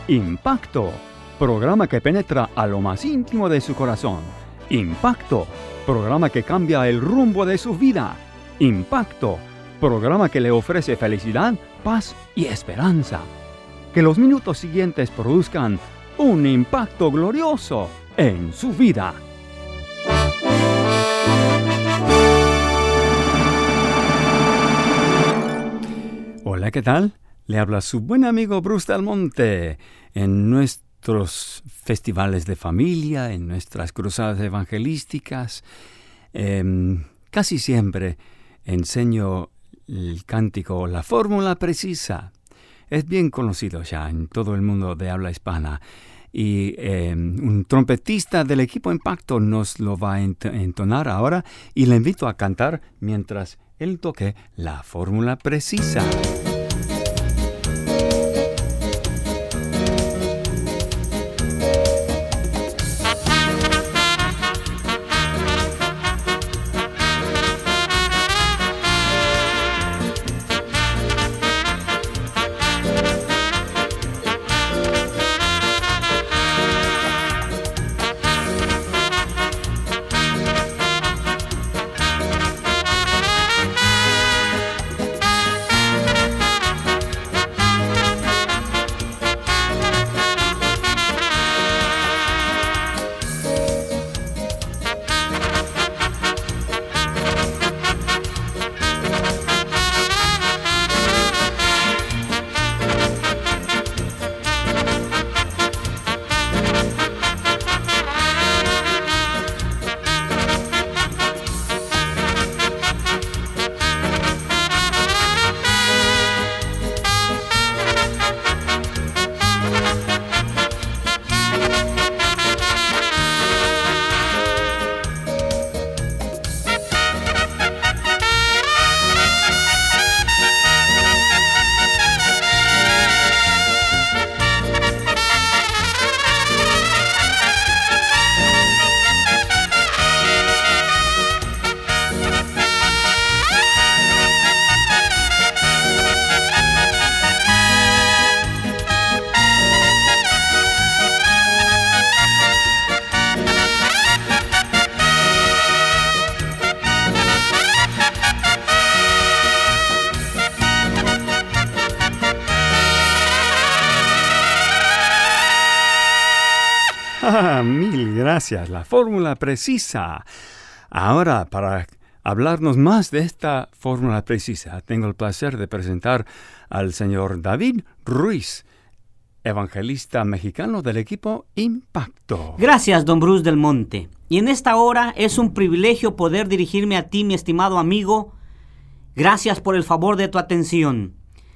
Impacto, programa que penetra a lo más íntimo de su corazón. Impacto, programa que cambia el rumbo de su vida. Impacto, programa que le ofrece felicidad, paz y esperanza. Que los minutos siguientes produzcan un impacto glorioso en su vida. Hola, ¿qué tal? Le habla su buen amigo Bruce Del Monte. En nuestros festivales de familia, en nuestras cruzadas evangelísticas, casi siempre enseño el cántico La Fórmula Precisa. Es bien conocido ya en todo el mundo de habla hispana. Y un trompetista del equipo Impacto nos lo va a entonar ahora y le invito a cantar mientras él toque La Fórmula Precisa. Mil gracias, La Fórmula Precisa. Ahora, para hablarnos más de esta fórmula precisa, tengo el placer de presentar al señor David Ruiz, evangelista mexicano del equipo Impacto. Gracias, don Bruce Del Monte. Y en esta hora es un privilegio poder dirigirme a ti, mi estimado amigo. Gracias por el favor de tu atención.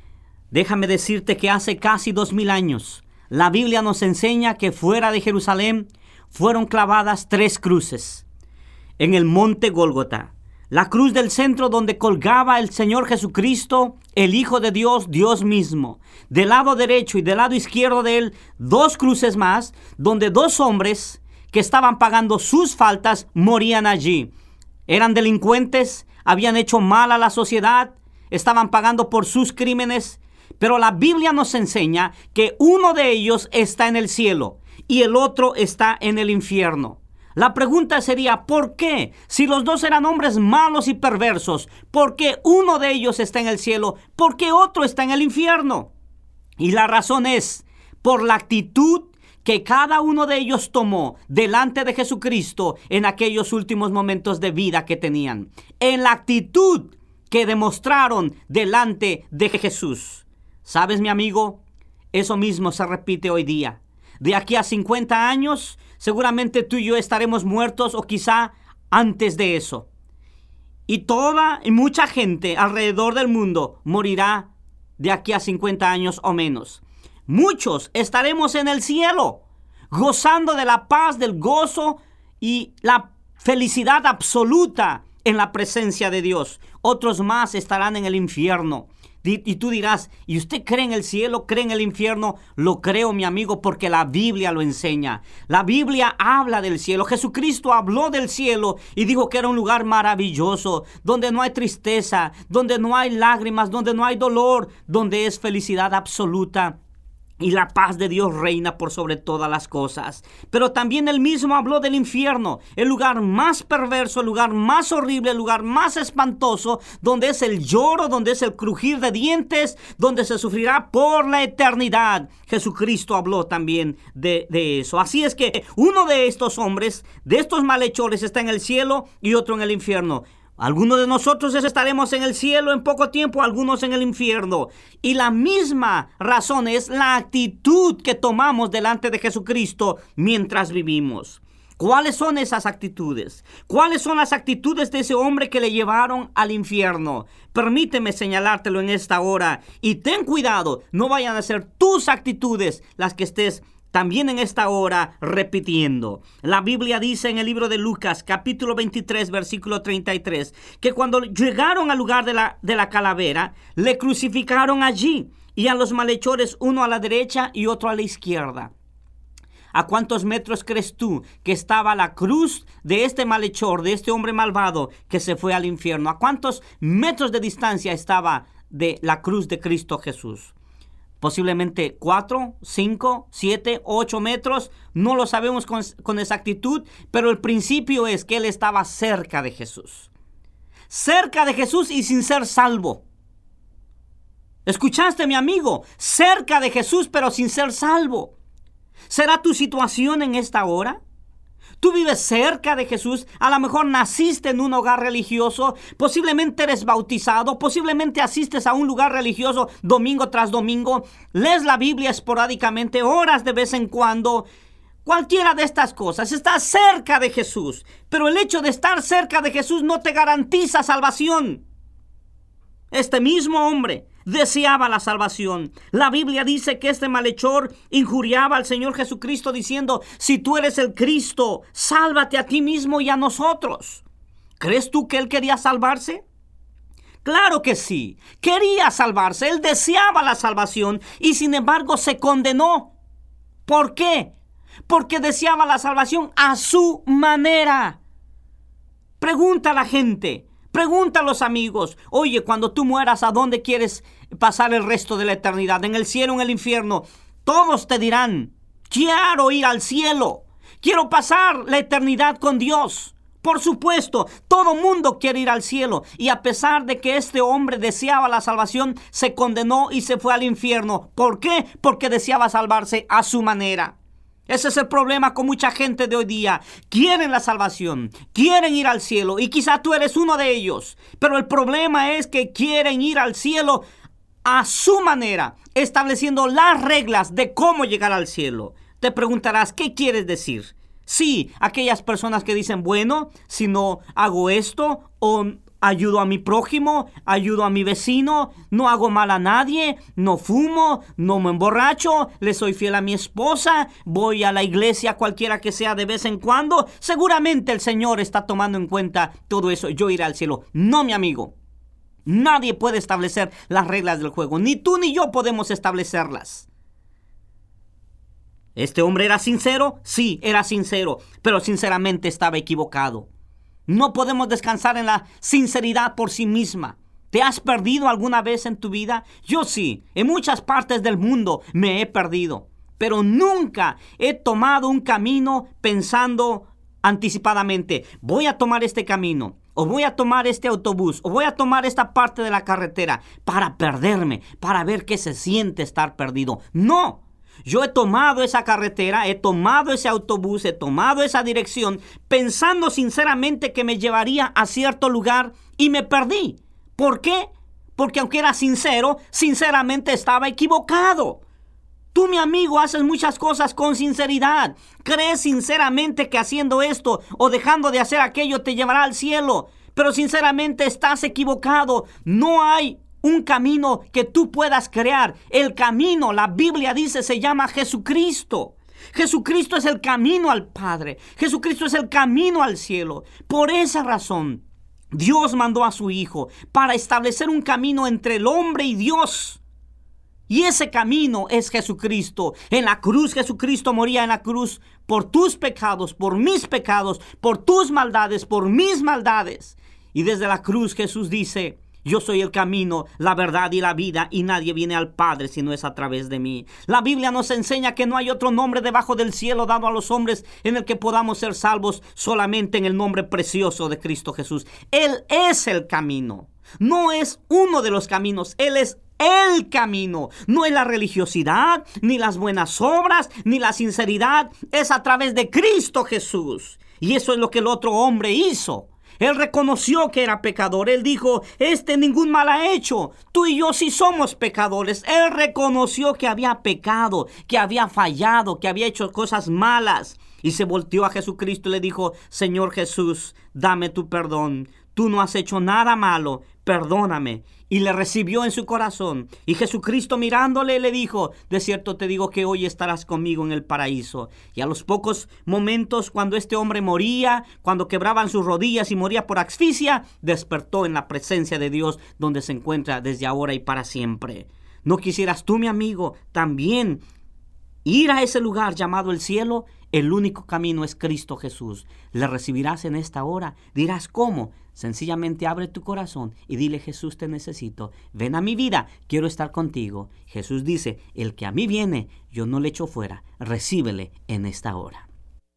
Déjame decirte que hace casi 2000 años, la Biblia nos enseña que fuera de Jerusalén fueron clavadas 3 cruces. En el monte Gólgota, la cruz del centro donde colgaba el Señor Jesucristo, el Hijo de Dios, Dios mismo. Del lado derecho y del lado izquierdo de él, 2 cruces más, donde 2 hombres que estaban pagando sus faltas morían allí. Eran delincuentes, habían hecho mal a la sociedad, estaban pagando por sus crímenes. Pero la Biblia nos enseña que uno de ellos está en el cielo y el otro está en el infierno. La pregunta sería, ¿por qué? Si los 2 eran hombres malos y perversos, ¿por qué uno de ellos está en el cielo? ¿Por qué otro está en el infierno? Y la razón es por la actitud que cada uno de ellos tomó delante de Jesucristo en aquellos últimos momentos de vida que tenían. En la actitud que demostraron delante de Jesús. ¿Sabes, mi amigo? Eso mismo se repite hoy día. De aquí a 50 años, seguramente tú y yo estaremos muertos o quizá antes de eso. Y mucha gente alrededor del mundo morirá de aquí a 50 años o menos. Muchos estaremos en el cielo, gozando de la paz, del gozo y la felicidad absoluta en la presencia de Dios. Otros más estarán en el infierno. Y tú dirás, ¿y usted cree en el cielo, cree en el infierno? Lo creo, mi amigo, porque la Biblia lo enseña. La Biblia habla del cielo. Jesucristo habló del cielo y dijo que era un lugar maravilloso, donde no hay tristeza, donde no hay lágrimas, donde no hay dolor, donde es felicidad absoluta. y la paz de Dios reina por sobre todas las cosas. Pero también él mismo habló del infierno, el lugar más perverso, el lugar más horrible, el lugar más espantoso, donde es el lloro, donde es el crujir de dientes, donde se sufrirá por la eternidad. Jesucristo habló también de eso. Así es que uno de estos hombres, de estos malhechores, está en el cielo y otro en el infierno. Algunos de nosotros estaremos en el cielo en poco tiempo, algunos en el infierno. Y la misma razón es la actitud que tomamos delante de Jesucristo mientras vivimos. ¿Cuáles son esas actitudes? ¿Cuáles son las actitudes de ese hombre que le llevaron al infierno? Permíteme señalártelo en esta hora. Y ten cuidado, no vayan a ser tus actitudes las que estés también en esta hora repitiendo. La Biblia dice en el libro de Lucas, capítulo 23, versículo 33, que cuando llegaron al lugar de la calavera, le crucificaron allí, y a los malhechores uno a la derecha y otro a la izquierda. ¿A cuántos metros crees tú que estaba la cruz de este malhechor, de este hombre malvado que se fue al infierno? ¿A cuántos metros de distancia estaba de la cruz de Cristo Jesús? Posiblemente 4, 5, 7, 8 metros. No lo sabemos con exactitud, pero el principio es que él estaba cerca de Jesús. Cerca de Jesús y sin ser salvo. ¿Escuchaste, mi amigo? Cerca de Jesús, pero sin ser salvo. ¿Será tu situación en esta hora? Tú vives cerca de Jesús, a lo mejor naciste en un hogar religioso, posiblemente eres bautizado, posiblemente asistes a un lugar religioso domingo tras domingo, lees la Biblia esporádicamente, oras de vez en cuando. Cualquiera de estas cosas, estás cerca de Jesús, pero el hecho de estar cerca de Jesús no te garantiza salvación. Este mismo hombre deseaba la salvación. La Biblia dice que este malhechor injuriaba al Señor Jesucristo diciendo: si tú eres el Cristo, sálvate a ti mismo y a nosotros. ¿Crees tú que él quería salvarse? Claro que sí, quería salvarse, él deseaba la salvación y sin embargo se condenó. ¿Por qué? Porque deseaba la salvación a su manera. Pregunta a la gente. Pregunta a los amigos: oye, cuando tú mueras, ¿a dónde quieres pasar el resto de la eternidad? ¿En el cielo o en el infierno? Todos te dirán: quiero ir al cielo. Quiero pasar la eternidad con Dios. Por supuesto, todo mundo quiere ir al cielo. Y a pesar de que este hombre deseaba la salvación, se condenó y se fue al infierno. ¿Por qué? Porque deseaba salvarse a su manera. Ese es el problema con mucha gente de hoy día. Quieren la salvación, quieren ir al cielo y quizá tú eres uno de ellos. Pero el problema es que quieren ir al cielo a su manera, estableciendo las reglas de cómo llegar al cielo. Te preguntarás, ¿qué quieres decir? Sí, aquellas personas que dicen: bueno, si no hago esto o ayudo a mi prójimo, ayudo a mi vecino, no hago mal a nadie, no fumo, no me emborracho, le soy fiel a mi esposa, voy a la iglesia cualquiera que sea de vez en cuando, seguramente el Señor está tomando en cuenta todo eso, yo iré al cielo. No, mi amigo, nadie puede establecer las reglas del juego, ni tú ni yo podemos establecerlas. ¿Este hombre era sincero? Sí, era sincero, pero sinceramente estaba equivocado. No podemos descansar en la sinceridad por sí misma. ¿Te has perdido alguna vez en tu vida? Yo sí, en muchas partes del mundo me he perdido, pero nunca he tomado un camino pensando anticipadamente: voy a tomar este camino, o voy a tomar este autobús, o voy a tomar esta parte de la carretera para perderme, para ver qué se siente estar perdido. No. Yo he tomado esa carretera, he tomado ese autobús, he tomado esa dirección pensando sinceramente que me llevaría a cierto lugar y me perdí. ¿Por qué? Porque aunque era sincero, sinceramente estaba equivocado. Tú, mi amigo, haces muchas cosas con sinceridad. Crees sinceramente que haciendo esto o dejando de hacer aquello te llevará al cielo, pero sinceramente estás equivocado. No hay un camino que tú puedas crear. El camino, la Biblia dice, se llama Jesucristo. Jesucristo es el camino al Padre. Jesucristo es el camino al cielo. Por esa razón, Dios mandó a su Hijo para establecer un camino entre el hombre y Dios. Y ese camino es Jesucristo. En la cruz, Jesucristo moría en la cruz por tus pecados, por mis pecados, por tus maldades, por mis maldades. Y desde la cruz Jesús dice: Yo soy el camino, la verdad y la vida, y nadie viene al Padre si no es a través de mí. La Biblia nos enseña que no hay otro nombre debajo del cielo dado a los hombres en el que podamos ser salvos, solamente en el nombre precioso de Cristo Jesús. Él es el camino. No es uno de los caminos, Él es el camino. No es la religiosidad, ni las buenas obras, ni la sinceridad. Es a través de Cristo Jesús. Y eso es lo que el otro hombre hizo. Él reconoció que era pecador. Él dijo, ningún mal ha hecho. Tú y yo sí somos pecadores. Él reconoció que había pecado, que había fallado, que había hecho cosas malas. Y se volteó a Jesucristo y le dijo, Señor Jesús, dame tu perdón. Tú no has hecho nada malo, perdóname. Y le recibió en su corazón. Y Jesucristo mirándole le dijo, de cierto te digo que hoy estarás conmigo en el paraíso. Y a los pocos momentos, cuando este hombre moría, cuando quebraban sus rodillas y moría por asfixia, despertó en la presencia de Dios, donde se encuentra desde ahora y para siempre. ¿No quisieras tú, mi amigo, también ir a ese lugar llamado el cielo? El único camino es Cristo Jesús. Le recibirás en esta hora. Dirás, ¿cómo? Sencillamente abre tu corazón y dile, Jesús, te necesito. Ven a mi vida, quiero estar contigo. Jesús dice, el que a mí viene, yo no le echo fuera. Recíbele en esta hora.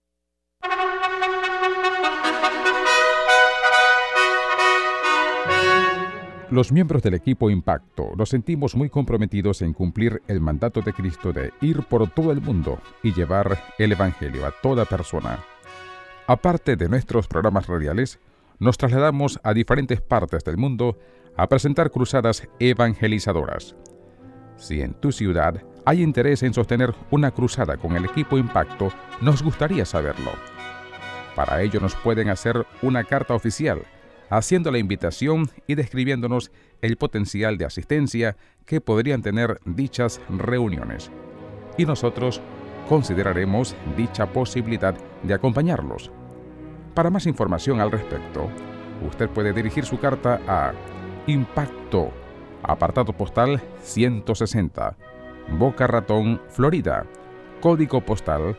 Los miembros del equipo Impacto nos sentimos muy comprometidos en cumplir el mandato de Cristo de ir por todo el mundo y llevar el Evangelio a toda persona. Aparte de nuestros programas radiales, nos trasladamos a diferentes partes del mundo a presentar cruzadas evangelizadoras. Si en tu ciudad hay interés en sostener una cruzada con el equipo Impacto, nos gustaría saberlo. Para ello nos pueden hacer una carta oficial, haciendo la invitación y describiéndonos el potencial de asistencia que podrían tener dichas reuniones. Y nosotros consideraremos dicha posibilidad de acompañarlos. Para más información al respecto, usted puede dirigir su carta a Impacto, apartado postal 160, Boca Ratón, Florida, código postal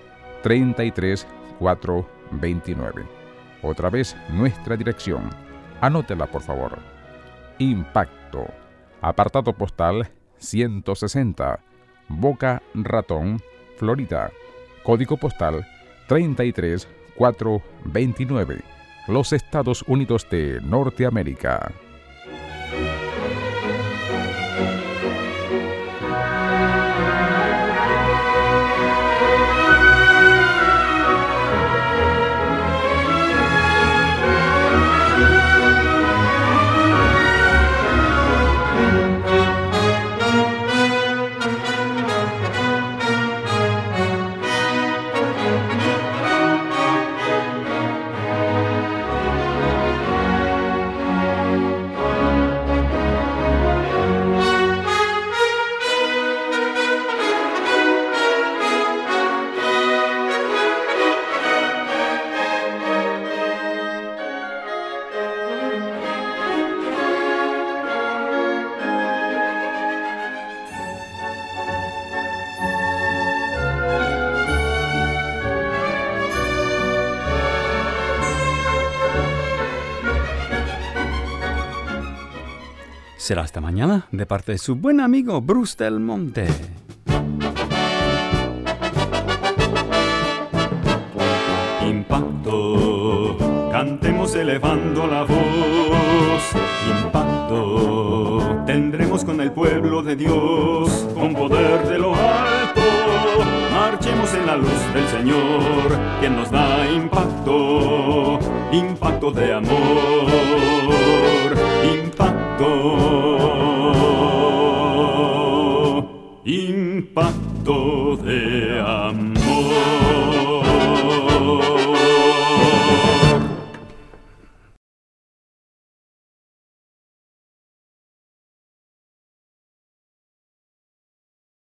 33429. Otra vez nuestra dirección. Anótela, por favor. Impacto, apartado postal 160, Boca Ratón, Florida, código postal 33429, los Estados Unidos de Norteamérica. Será hasta mañana, de parte de su buen amigo Bruce Del Monte. Impacto, cantemos elevando la voz. Impacto, tendremos con el pueblo de Dios, con poder de lo alto. Marchemos en la luz del Señor, quien nos da impacto, impacto de amor, impacto de amor.